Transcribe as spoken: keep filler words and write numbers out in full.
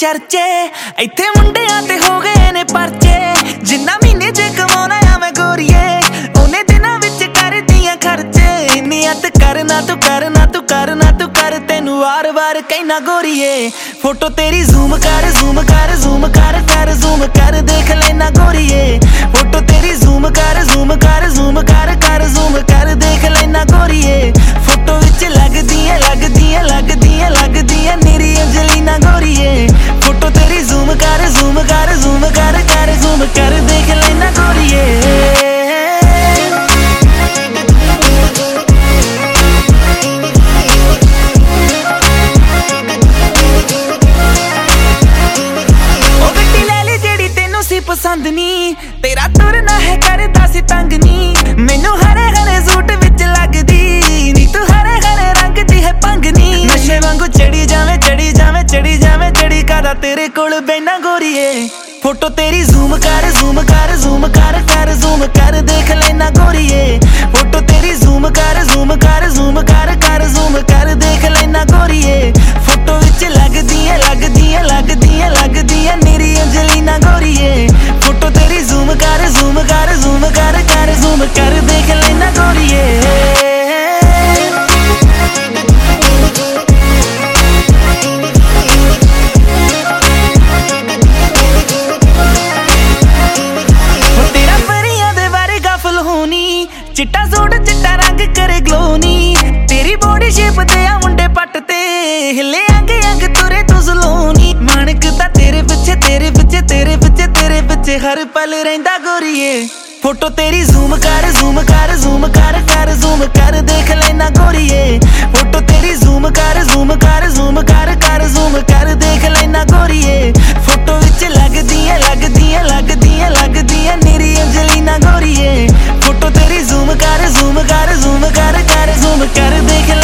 चर्चे इत्थे मुंडियां ते हो गए ने परचे जिन्ना महीने च कमाउणा आ मैं गोरीए उन्ने दिनां विच करदियां खर्चे नियत करना तू करना तू करना तू कर तेनू वार वार कहना गोरीए फोटो तेरी जूम कर जूम कर जूम कर कर जूम कर देख लेना गोरीए फोटो तेरी जूम कर जूम कर जूम कर कर जूम कर देख लेना गोरीए फोटो विच लगदियां लगदियां लगदियां लगदियां निरी अंजलिना गोरीए फोटो तेरी जूम कर जूम कर जूम कर कर जूम कर देख लेना गोरीए पसंद नी तेरा तुरना है करदा सी तंग नी मैनू हरे हरे सूट विच लगदी नी तू हरे हरे रंग दी है पंग नी नशे वांगू चढ़ी जावे चढ़ी जावे चढ़ी जावे चढ़ी कादा तेरे कोल बैना गोरीए फोटो तेरी जूम कर जूम कर जूम कर कर जूम कर देख लेना गोरीए फोटो तेरी जूम कर जूम कर जूम कर कर जूम कर देख लेना गोरीए फोटो विच लगदियां लगदियां लगदियां लगदियां निरी अंजलिना गोरीए फोटो तेरी जूम कर जूम कर जूम कर कर जूम कर देख लेना गोरीए तेरा परियां दे बारे गफल होनी चिट्टा सूट चिट्टा रंग करे ग्लो नी तेरी बॉडी शेप ते आ मुंडे पट ते हिले अंग अंग तुरे तू सलोनी माणक दा तेरे पिछे तेरे पिछे तेरे पिछे तेरे पिछे हर पल रहिंदा गोरीए फोटो तेरी जूम कर जूम कर जूम कर कर जूम कर देख लेना गोरीए फोटो तेरी जूम कर जूम कर जूम कर कर जूम कर देख लेना गोरीए फोटो विच लगदियां लगदियां लगदियां लगदियां निरी अंजलिना गोरीए फोटो तेरी जूम कर जूम कर जूम कर कर जूम कर देख